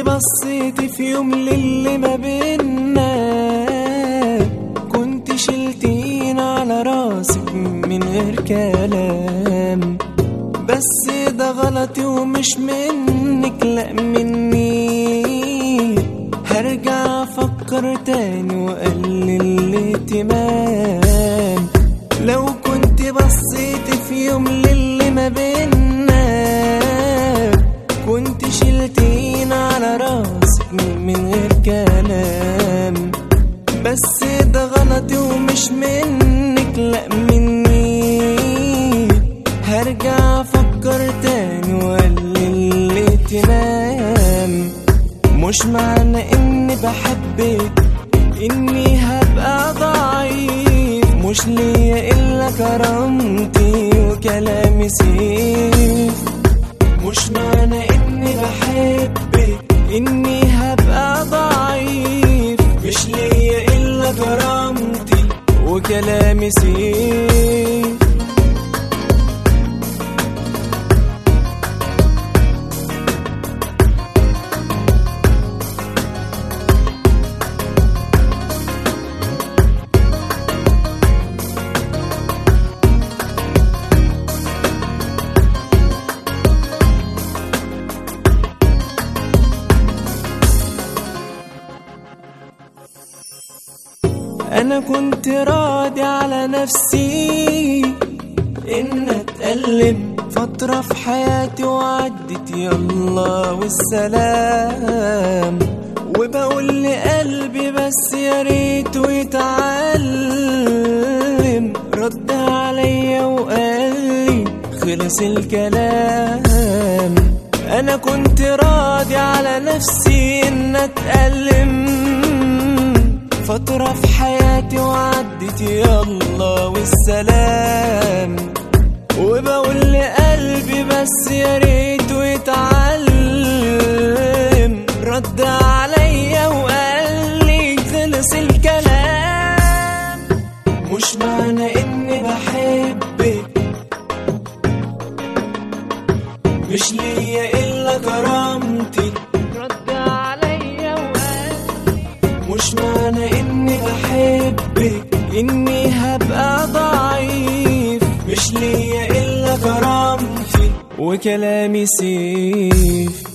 بصيت في يوم للي ما بينا، كنت شلتين على راسك من غير كلام، بس ده غلطي ومش منك لأ مني. هرجع افكر تاني واقلل الاهتمام. لو كنت بصيت في يوم للي ما بينا، كنت شلتين على راسك من غير كلام، بس ده غلطي ومش منك لأ مني. هرجع افكر تاني واقلل الاهتمام. مش معنى اني بحبك اني هبقى ضعيف، مش ليا الا كرامتي وكلامي سيف. مش معنى اني بحبك اني هبقى ضعيف، مش ليا الا كرامتي وكلامي سيف. أنا كنت راضي على نفسي إن أتألم فترة في حياتي وعدت يلا والسلام، وبقول لقلبي بس يا ريته يتعلم. رد عليا وقالي خلص الكلام. أنا كنت راضي على نفسي إن أتألم فترة في حياتي وعدت يلا والسلام، وبقول لقلبي بس يا ريته يتعلم. رد عليا وقال لي خلص الكلام. مش معنى اني بحبك مش ليا الا كرامتي. رد عليا وقال مش معنى اني بحبك اني هبقى ضعيف، مش ليا الا كرامتي وكلامي سيف.